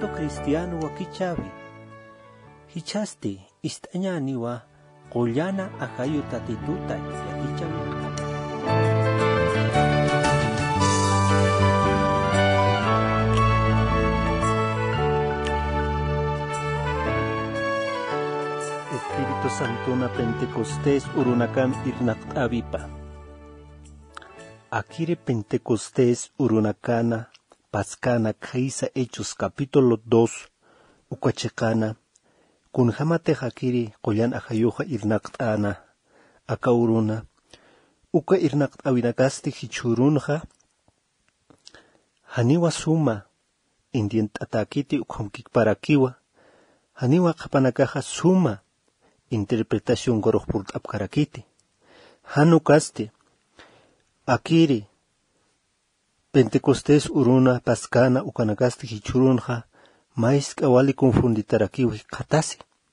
cristiano wa kichavi. Hichaste istañani wa qollana ahayu tatituta ya kichavi. Espíritu Santo na Pentecostés urunakan irnakt avipa. Akire Pentecostés urunakana Pascana Kaisa Hechos capítulo 2 ukachekana kunhamate hakiri qollan ahayuha irnaqt'ana aka uruna uka irnaqt awinakasti hichurunha haniwa suma indient atakiti ukhomkik parakiwa haniwa qapanakaha suma interpretación gorohpurt apkarakiti hanukaste akiri Pentecostés uruna pascana ukanakasti hichurunha mais kawali confunditarakiwi katasi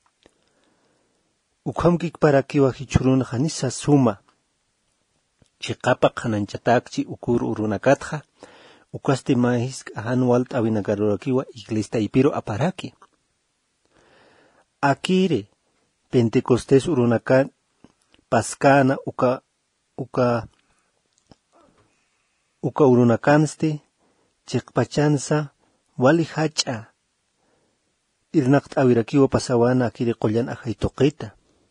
ukhamkik parakiwa hichurunha nisa suma chiqapa qananchatakchi ukur urunakatha ukasti mais anual awinagarorakiwa iglesia ipiro aparaki akire Pentecostés urunakan pascana uka urunakanste chiqpachansa wali hacha irnaqt awirakiwa pasawana akiri qollan ahaytoqita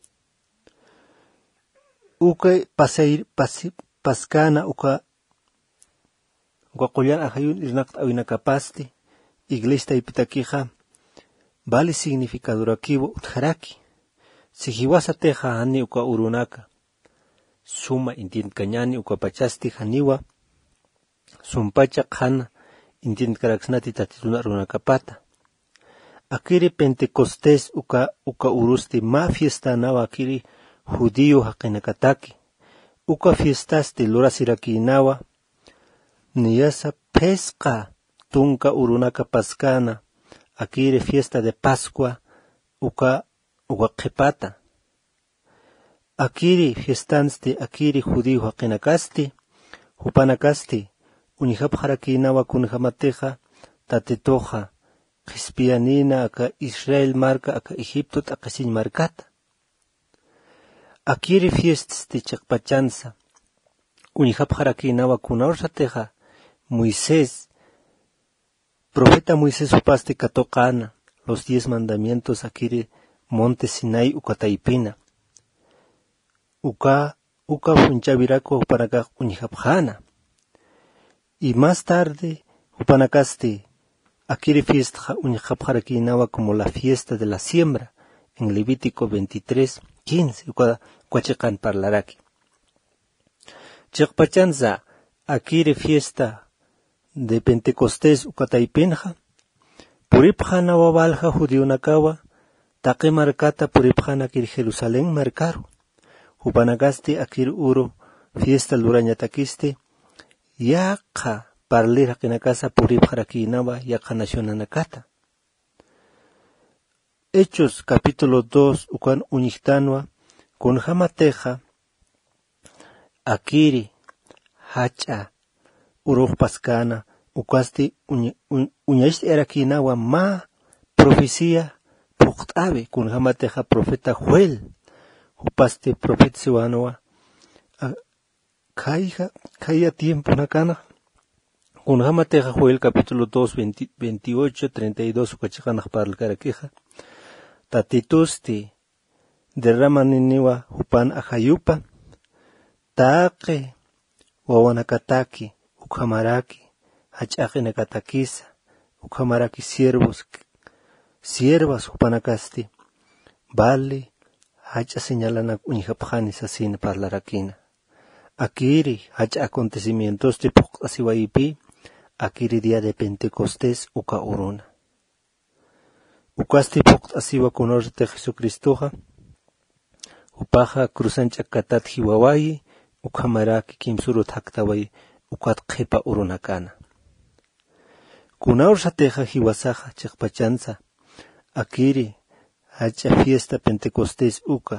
uka paskana uka qollan ahayun irnaqt awinakapaste iglesia ipitakiha vale significadurakiwa utharaki sihiwasa teja hani uka urunaka suma intient kanyani uka pachasti haniwa sumpacha khana intient karaksnati tatituna runakapata akiri Pentecostés uka urusti ma fiesta nawa akiri judío haqinakataki uka fiestaste lorasiraki nawa niyasa pesca tunka urunaka pascana akiri fiesta de Pascua uka qhipata akiri fiestanste akiri judío haqinakasti hupanakasti unihap harakinawa kunhamateja tatetoja Crispianina aka Israel marca aka Egipto takasin marcata akiri fiestas de chakpachanza unihap harakinawa kunaursateja Moisés profeta Moisés upaste katokana los 10 mandamientos akiri monte Sinai ukataipina uka funchavirako upanaka unihapjana y más tarde upanakaste akiri fiesta unihapjarakinawa como la fiesta de la siembra en Levítico 23:15 ukachekan parlaraki chekpachanza akiri fiesta de Pentecostés ukataipinja puripjana wabalja judionakawa taqi markata puripjana akiri Jerusalén marcaro upanakaste akiri uro fiesta lurañatakiste yaqa parlir haqinakasa puripjarakinawa yaqa nacionanakata Hechos capítulo 2 ukan uñiktanwa kunhamateja akiri hacha uruj paskana ukasti uñashti erakinawa ma profecía puqt'abe kunhamateja profeta Joel upaste profeta siwanawa kaya tiempo nakana kunhamateja Joel capítulo 2 28 32 ukachiqanaq parlarkarakiqa tatitusti derramaniniwa hupan ahayupa taqe wawanakataki ukhamaraki hach'aqinakatakisa ukhamaraki siervas hupanakasti vale hacha señalanak unihapjanis asina parlarakina akiri hacha acontecimientos de puq'asiwaypi akiri día de Pentecostés uka uruna ukasti puq'asiwa kunorte Jesucristoja upaja cruzancha katat hiwawayi ukhamaraki kimsurut haktaway ukat qhipa urunakana kunaursateja hiwasaja chiqpachanza akiri hacha fiesta Pentecostés uka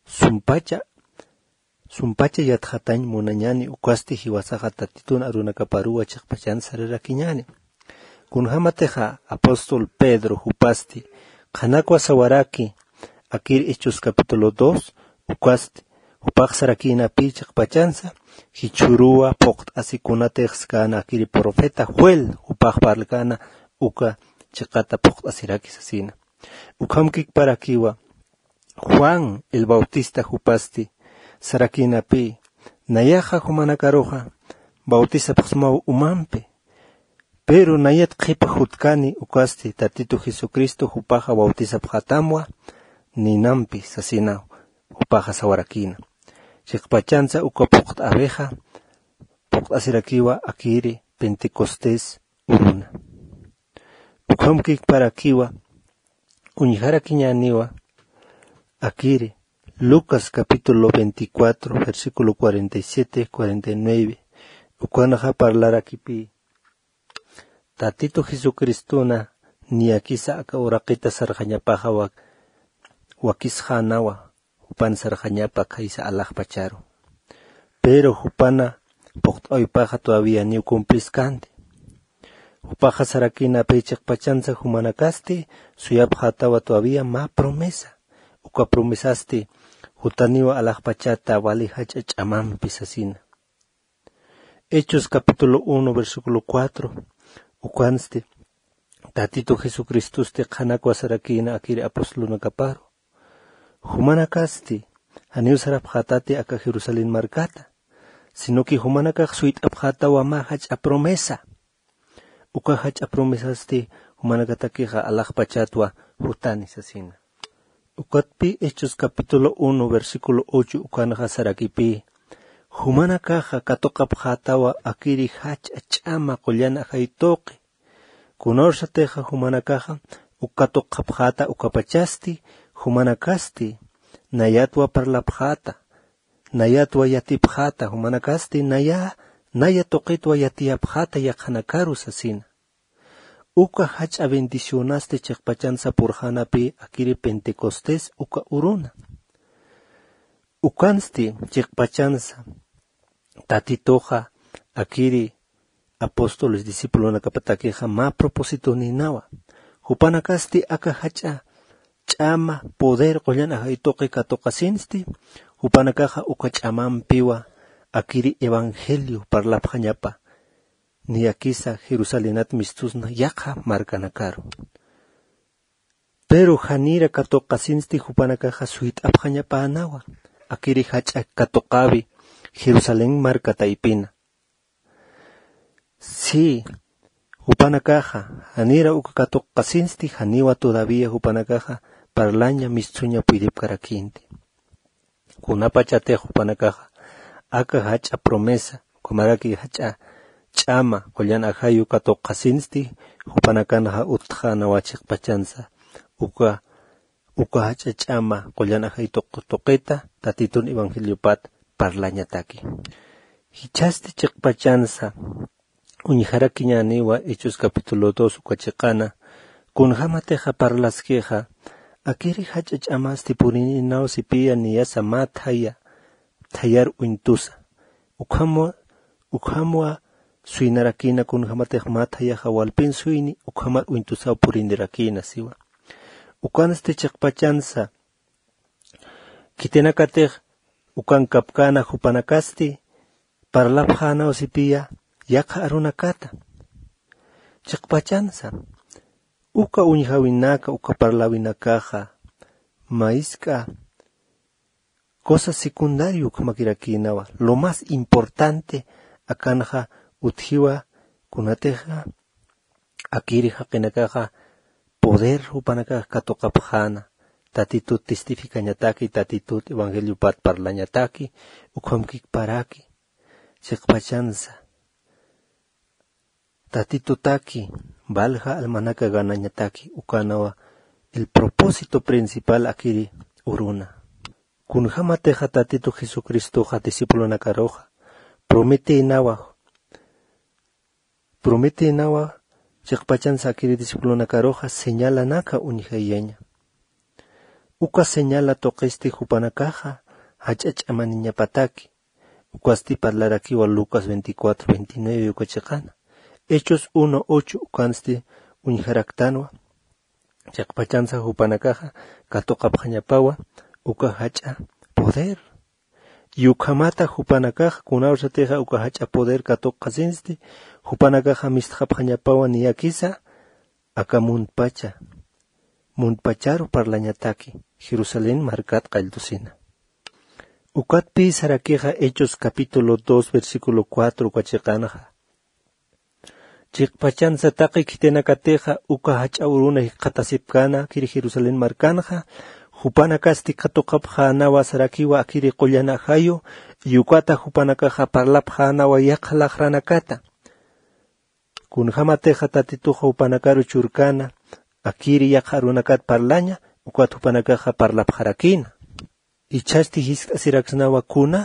sumpacha yatjatañ munañani ukasti hiwasaja tatitun arunakaparuwa chiqpachanza rirakiñani Kunhamateja apóstol Pedro hupasti, Kanakwa sawaraki, akir Hechos capítulo 2, ukasti, upaksaraki inapichak pachanza, hichurua pokt asikunatex kana akiri profeta Joel, upakparlkana uka chikata pokt asiraki sasina. Ukamkik parakiwa, Juan el Bautista hupasti, sarakinapi, nayaja humanakaroja, bautiza paksmau umampe, pero nayat qipa hutkani ukasti tatito Jesucristo hupaja bautiza pjatamwa, ninampi sasina hupaja sawarakina. Chikpachanza uka pokt abeja, pokt asirakiwa akiri Pentecostés uruna. Ukamkik parakiwa, uñijara kiñaniwa, akiri Lucas capítulo 24, versículo 47-49. Ukanaja parlar akipi. Tatito Jesucristuna ni akisa aka uraqita sarjañapaja wakishanawa hupan sarjañapa kaisa alaj pacharo. Pero hupana pokt oypaja todavía ni cumpliscante. Hupaja sarakina pechak pachanza humanakasti suyapjatawa todavía ma promesa. Uka promesasti hutaniwa alaj pachata wali hachach amam pisasina. Hechos capítulo 1 versículo 4. Ukanste tatito Jesucristo ste kanakwa sarakina akiri apostoluna kaparo. Humanakasti haniu sarapjatati aka Jerusalén markata. Sino que humanakak suit apjatawa ma hach a promesa. Uka hach a promesasti humanakatakiha alaj pachatwa hutani sasina. Ukatpi Hechos capítulo 1 versículo 8 ukanaja sarakipi. Humanakaja katokapjatawa akiri hach achama kollana haitoke. Kunorsateja humanakaja ukatokapjata ukapachasti humanakasti nayatwa parlapjata. Nayatwa yatipjata humanakasti naya toqitwa yatiapjata yakhanakaru sasina. Uka hacha bendicionaste chakpachanza purhanapi akiri Pentecostés uka uruna. Ukansti chakpachanza tatitoja akiri apóstoles discípulos nakapatakeja ma propósito ninawa. Hupanakasti aka hacha chama poder qollana haitoqi katoqasinsti. Hupanakaja uka chamampiwa akiri evangelio parlapjañapa. Ni akisa Jerusalenat mistusna yaqa markanakaru. Pero hanira katoqasinsti hupanakaja suit apjañapa anawa. Akiri hacha katoqabi Jerusalén markataipina. Si hupanakaja hanira uka katoqasinsti haniwa todavía hupanakaja parlaña mistuña puidipkarakinti. Kunapachate hupanakaja aka hacha promesa kumaraki hacha chama kollana hayu katoqasinsti hupanakanaja utjana wachikpachanza uka hacha chama kollana hay toqeta tatitun evangelio pat parlañataki. Hichasti chikpachanza uñijara kiñaniwa Hechos capítulo 2 ukachikana kunjamateja parlaskeja akiri hacha chamasti purininaw sipia niyasa mathaya thayar uintusa ukhamwa suinarakina kunjamatej mathaya hawalpin suini ukhamar uintusa purindirakina siwa. Ukanste chakpachanza kitenakatej ukan kapkana hupanakasti parlapjana osipia yaqa arunakata. Chakpachanza uka uñjawinaka uka parlawinakaja maiska cosa secundario kamakirakinawa. Lo más importante akanaja utjiwa kunateja akiri haqinakaja poder hupanakaja katokapjana tatitut testificañataki tatitut evangelio pat parlañataki ukamkik paraki chakpachanza tatitutaki valja almanaka ganañataki ukanawa el propósito principal akiri uruna. Kunjamateja tatito Jesucristo ja discípulo nakaroja promete inawa chakpachanza akiri discípulo nakaroja señala naka unijayeña. Uka señala toqesti hupanakaja hachach'amaniñapataki. Ukasti parlarakiwa Lucas 24-29 ukachikana. Hechos 1:8 ukansti uñharaktanwa. Chakpachansa hupanakaja katoqapqañapawa uka hacha poder. Yukamata hupanakaja kunawshateja uka hacha poder katoqasinsti hupanakaja mistqapqañapawa niyakisa aka munpacharo parlañataki Jerusalén markat qaltusina. Ukatpi sarakeja Hechos capítulo 2 versículo 4 ukachiqanaja. Chiqpachansa taqi kitenakateja uka hacha uruna qatasipkana kiri Jerusalén markanja hupanakasti katoqapqa nawa sarakiwa akiri qollana hayo yukata hupanakaja parlapqa nawa yaqalaqranakata. Kunhamateja tatituja hupanakaru churkana akiri yaqarunakat parlaña ukat hupanakaja parlapqarakina. Ichasti hisk'asiraksnawa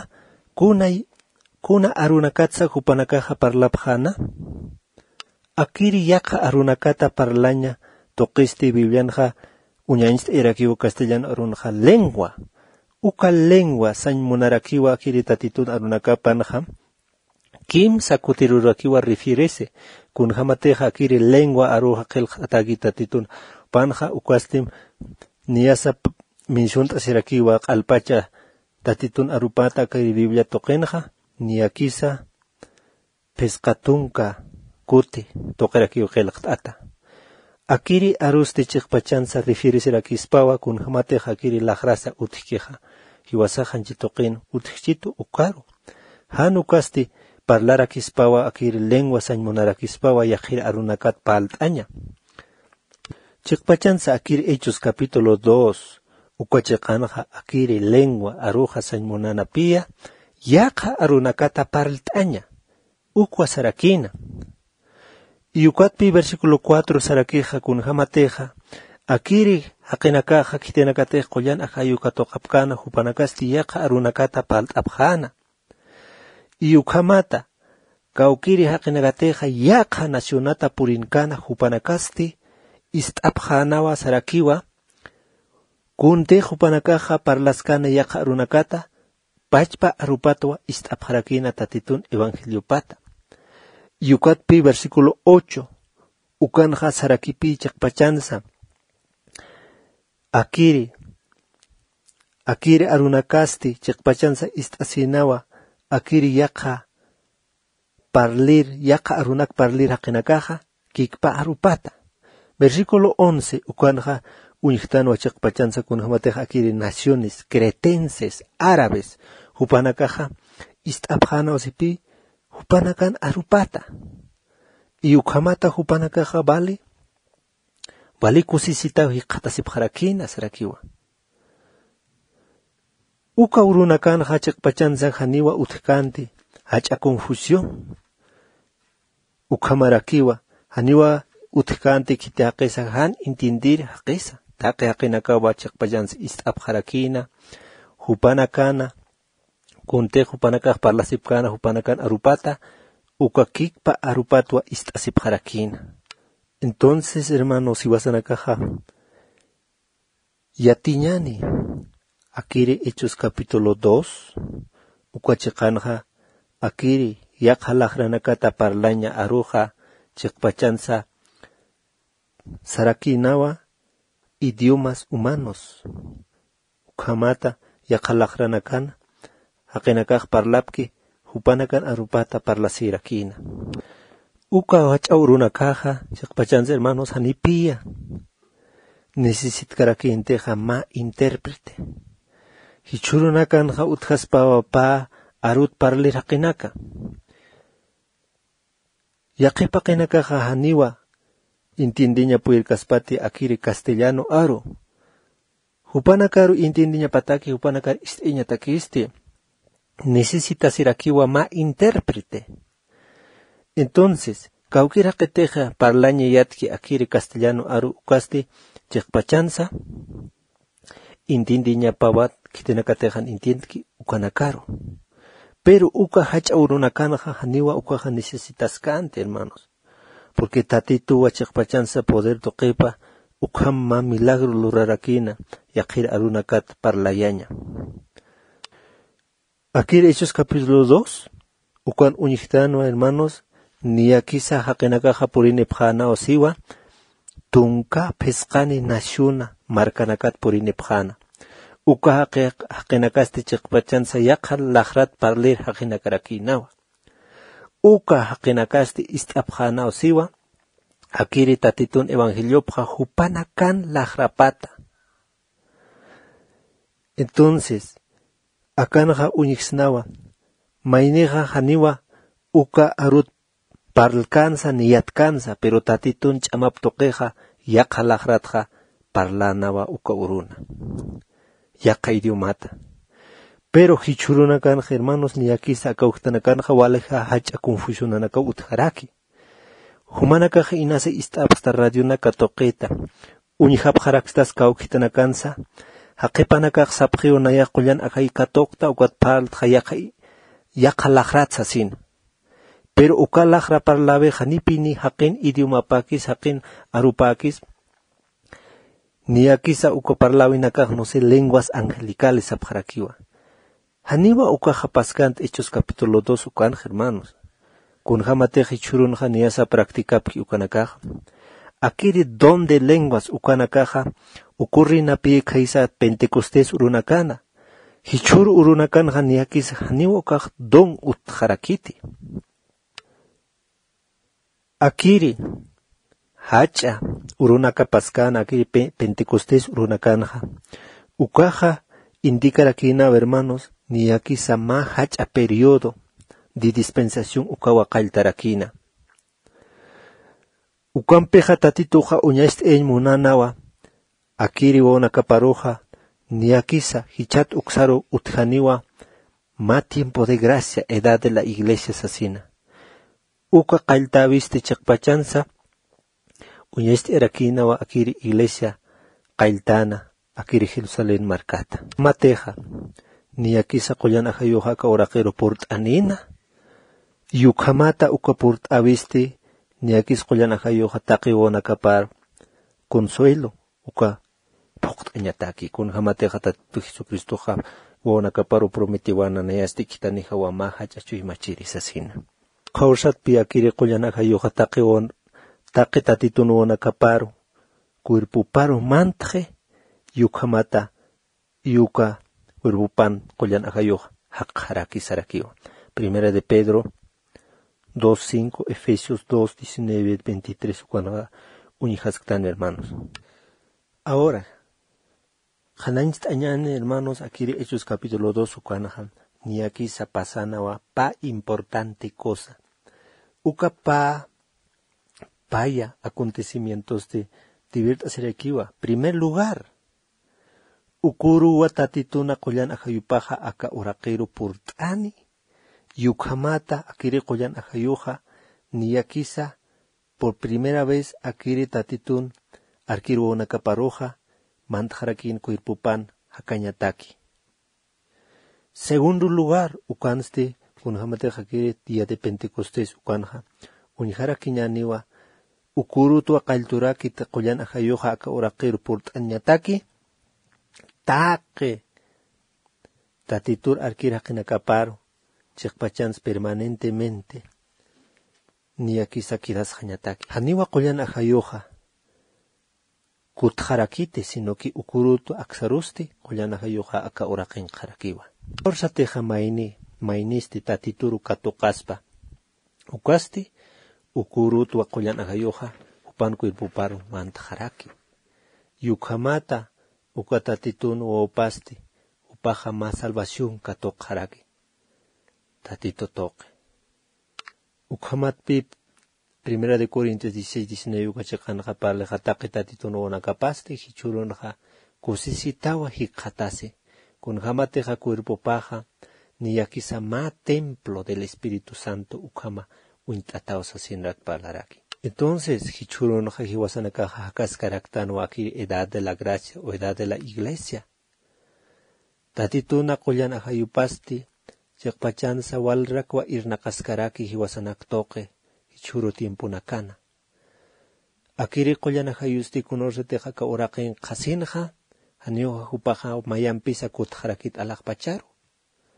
kuna arunakatsa hupanakaja parlapqana. Akiri yaqa arunakata parlaña toqisti biblianja uñañista irakiwa castellano arunja lengua. Uka lengua sañ munarakiwa akiri tatitun arunakapanja. Kimsa kutirurakiwa refirese kunhamateja akiri lengua aruja qilqa atagi tatitun panja ukastim niyasa mencionta sirakiwa qalpacha tatitun arupata akiri biblia toqenja niyakisa pesqatunka kuti toqerakiwa qilqata. Akiri arusti chiqpachansa refiresiraquispawa kunhamateja akiri laqrasa utijkeja hiwasajanchi toqin utijchitu ukaru. Hanukasti parlarakispawa akiri lengua sañmunaraquispawa yaqir arunakat paltaña. Chiqpachansa akiri Hechos capítulo 2 ukachiqanaja akiri lengua aruja sañmunanapia yaqa arunakata paltaña ukwa sarakina. Y ukatpi versículo 4 sarakeja kunhamateja akiri haqinakaja kitenakateja qollan ajayu katoqapkana hupanakasti yaqa arunakata palt'apjana. Y ukhamata kaukiri haqinakateja yaqa nacionata purinkana hupanakasti ist'apjanawa sarakiwa kunte hupanakaja parlaskana yaqa arunakata pachpa arupatwa ist'apjarakina tatitun evangeliopata. Yukatpi versículo 8 ukanja sarakipi chakpachansa akiri arunakasti chakpachansa ist'asinawa akiri yaqa arunak parlir haqinakaja kikpa arupata. Versículo 11 ukanja uñiqtanwa chakpachansa kunhamateja akiri naciones cretenses árabes hupanakaja ist'apjanawa sipi hupanakan arupata. Y ukhamata hupanakaja vale kusisita hiqatasipqarakina sarakiwa. Uka urunakan hachaqpachansa haniwa utkanti hacha confusión. Ukhamarakiwa haniwa utkanti kiti haqisa han intindir haqisa. Taqi haqinakawa chaqpachansa ist'apqarakina hupanakana kunte hupanakaj parlasipkana hupanakan arupata uka kikpa arupatwa ist'asipqarakina. Entonces, hermanos, iwasanakaja yatiñani akiri Hechos capítulo 2 ukachiqanja akiri yaqalaqranakata parlaña aruja chiqpachansa sarakinawa idiomas humanos. Ukhamata yaqalaqranakana haqinakaj parlapki hupanakan arupata parlasirakina. Uka hach'awrunakaja chiqpachansa hermanos hanipia necesitkarakinteja ma intérprete. Hichurunakanja utjaspawa pa arut parlir haqinaka. Yaqipaqinakaja haniwa intindiña puirkaspati akiri castellano aru. Hupanakaru intindiña pataki hupanakar istiña takisti. Necesita sirakiwa ma intérprete. Entonces, kaukira qeteja parlaña yatki akiri castellano aru ukasti chiqpachansa intindiña pawat kitenakatejan intindki ukanakaro. Pero uka hach'awrunakanaja haniwa ukaja necesitaskante, hermanos. Porque tatitu chiqpachansa poder toqipa ukhamma milagro lurarakina yaqir arunakat parlayaña. Aquí Hechos capítulo 2 ukan uñiqtanwa, hermanos, niyakisa haqinakaqa purinipqana osiwa tunka pesqani nashuna markanakat purinipqana uka haqinakasti chiqpachansa yaqa laqrat parlir haqinakarakinawa uka haqinakasti ist'apqana osiwa akiri tatitun evangeliopqa hupanakan laqrapata. Entonces akanaqa uñiksnawa mayniqa haniwa uka arut parlkansa niyatkansa pero tatitun ch'amaptuqiqa yaqa laqratqa parlanawa uka uruna yaqa idiomata pero hichuruna kanqa hermanos niyakisa akawqtana kanqa walaqa hacha confusionanaka utjaraki humanakaqa inasa ist'apsta radionaka toqita uñihapqarakstas kawqtana kansa haqipanakaq sapqiu naya qullan akay katoqta ukat parltqa yaqa laqratsa sina pero uka laqra parlave hanipini haqin idioma pakis haqin arupakis niyakisa uka parlawinakaq no sé lenguas angelicales sapqarakiwa haniwa uka hapaskant Hechos capítulo 2 ukan hermanos kun hamateqi churunqa niyasa practicapki ukanakaq akiri don de lenguas ukanakaqa ukurrinapi kaysa Pentecostés urunakana hichur urunakanqa niyakisa haniwa ukaq don utqarakiti akiri hacha urunaka paskana akiri Pentecostés urunakanja ukaja indikarakina hermanos niyakisa ma hacha periodo de dispensación ukawa qaltarakina ukampeja tatituja uñast munanawa akiri wonakaparuja niyakisa hichat uksaro utjaniwa ma tiempo de gracia edad de la iglesia sasina uka qaltaviste chiqpachansa uñast erakinawa akiri iglesia qaltana akiri Jerusalén markata mateja niyakisa qullan ajayuja ka oraqero port'anina yukhamata uka port'aviste niyakis qullan ajayuja taqiwona kapar consuelo uka puqt'añataki kun hamateja tatu Jesucristoja wona kaparo prometiwana nayasti kitanija wama hach'achuy machirisasina qawshatpi akiri qullan ajayuja taqiwon taqi tatitun wona kaparo cuerpuparo mantje yukhamata yuka cuerpupan qullan ajayuja haqharaki sarakiwa Primera de Pedro 2:5 Efesios 2:19-23 cuando unijasctan hermanos ahora hananchit añane hermanos akiri Hechos capítulo 2 ukanahan ni aquí sa pasana wa pa importante cosa uka paya acontecimientos de divertas serekiwa primer lugar ukuru wa tatituna qullan ajayupaja aka uraqero purt'ani yukhamata akiri qullan ajayuja niyakisa por primera vez akiri tatitun arkiru nakaparuja mantjarakin kuirpupan hakañataki segundo lugar ukanste kunhamate akiri día de Pentecostés ukanja unijarakiñaniwa ukuru tu aqalturaki qullan ajayuja aka uraqero purt'añataki taqe tatitur arkir haqinakaparo chiqpachans permanentemente niyakisa kidas hañataki haniwa qullan ajayuja kutjarakite sino que ukurutu aksarusti qullan ajayuja aka uraqin qarakiwa orsateja maynisti tatituru katuqaspa ukasti ukurutu qullan ajayuja upan kuirpuparo mantjaraki yukhamata ukatatitun opasti upaja más salvación katuqaraki tatito toque ukhamatpi Primera de Corintios 16:19 ukachiqanqa parleqa taqi tatitun wonakapasti hichurunqa kusisitawa hiqhatasi kunhamateja cuerpopaja niyakisa ma templo del Espíritu Santo ukhama uint'atawsa sinrat parlaraki entonces hichurunqa hiwasanakaja hakaskaraktanwa aki edad de la gracia o edad de la iglesia tatituna qullan ajayupasti chiqpachansa walrakwa irnaqaskaraki hiwasanaktoqe hichuru tiempo nakana akiri qullan ajayusti kunorseteja ka uraqin qasinja haniuja hupaja mayampisa kutjarakit alaqpacharu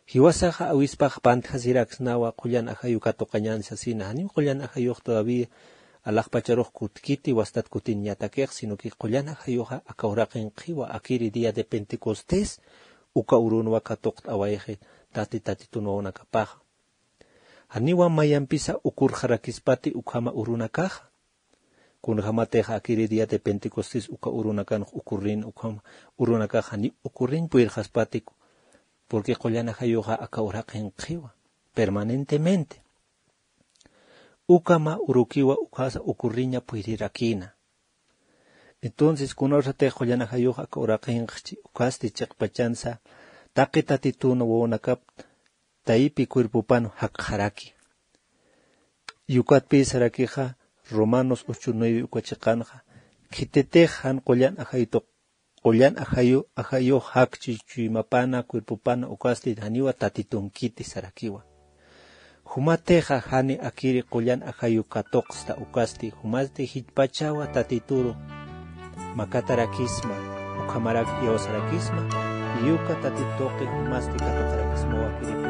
Hiwasaja awispaj pantjasirax nawa qullan ajayu katoqañansa sina hanim qullan ajayuq todavía alaqpacharuq kutkiti wastat kutin yatakeq sino que qullan ajayuqa akawraqin qiwa akiri día de Pentecostés uka urunwa katoq awayje tati tunawna kapaj haniwa mayanpisa ukur jarakispati ukama urunakaja kun jamateja akiri día de Pentecostés uka urunakan ukurrin ukama urunakaja ni ukurrin puirjaspati porque qullan ajayuqa akawraqin qiwa permanentemente ukama urukiwa ukasa ukurriña puirirakina entonces kunorate qullan ajayuqa akawraqin ukasti chiqpachansa taqitati tunawonakap taipi cuerpopano haqjaraki yukatpi sarakiqa Romanos 8:9 ukachiqanja kitetejan qullan ajayu hakchi chuimapana cuerpopana ukasti haniwa tatitunkiti sarakiwa humateja hani akiri qullan ajayu katoqsta ukasti humasti hitpachawa tatituru makatarakisma ukamarak yawasarakisma yuka tatitoqi humasti katoqarakisma wakiri